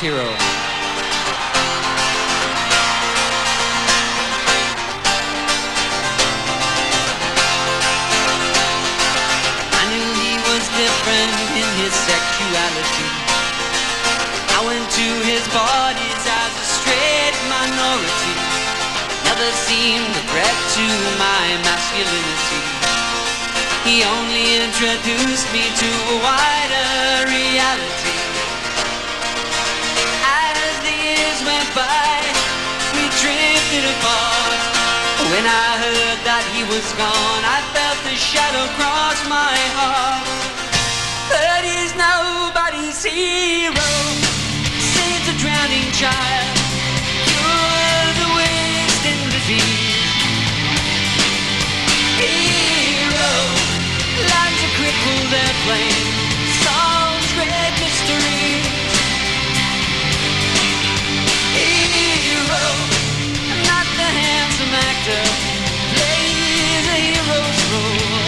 hero. I knew he was different in his sexuality. I went to his parties as a straight minority. Never seemed a threat to my masculinity. He only introduced me to a wider reality. As the years went by, we drifted apart. When I heard that he was gone, I felt the shadow cross my heart. But he's nobody's hero. Saves a drowning child, cures the wasting disease. Hero, lands a crippled airplane, solves great mysteries. Hero, not the handsome actor, plays a hero's role.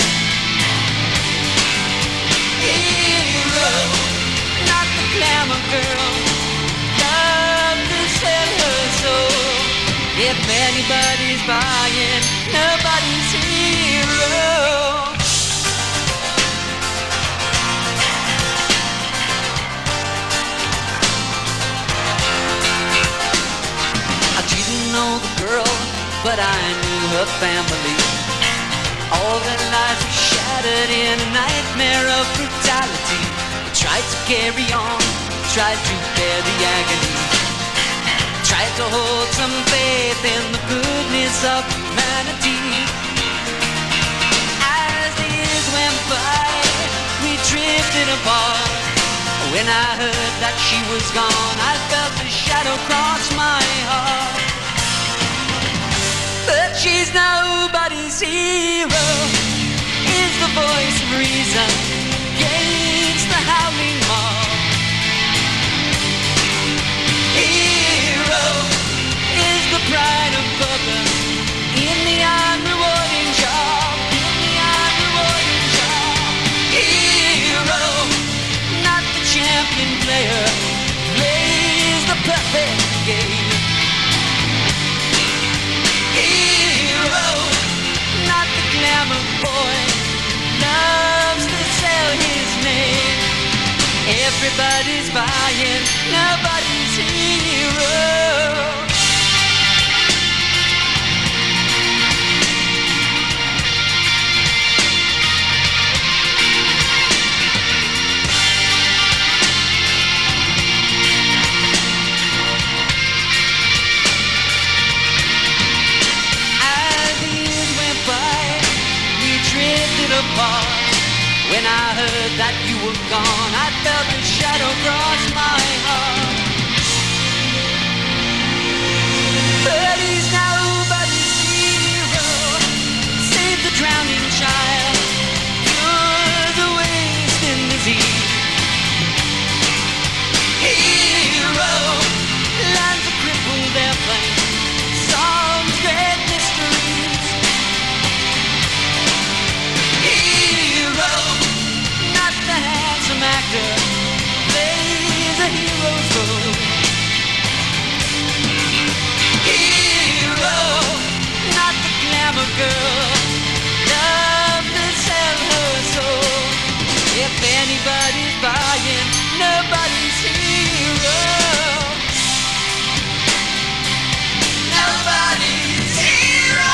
Hero, not the glamour girl, loves to sell her soul. If anybody's buying, nobody's hero. I didn't know the girl, but I knew her family. All their lives were shattered in a nightmare of brutality. I tried to carry on, tried to bear the agony, tried to hold some faith in the goodness of humanity. As the years went by, we drifted apart. When I heard that she was gone, I felt the shadow cross my heart. But she's nobody's hero, is the voice of reason against the howling mob. Hero is the pride of purpose in the unrewarding job, in the unrewarding job. Hero, not the champion player, plays the perfect game. Hero, not the glamour boy, loves to sell his name. Everybody's buying, nobody's hero. Apart. When I heard that you were gone, I felt the shadow cross my heart. But he's nobody's hero, save the drowning child, cure the wasting disease. Hero, lands a crippled airplane, solves great mysteries. Hero, not the handsome actor, plays a hero's role. Hero, not the glamour girl, loves to sell her soul. If anybody's buying, nobody's hero. Nobody's hero.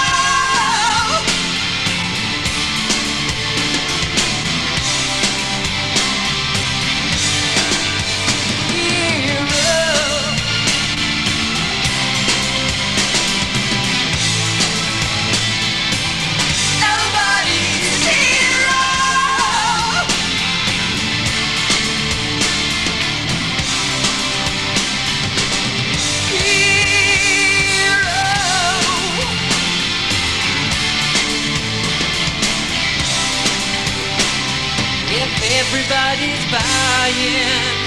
Everybody's buying.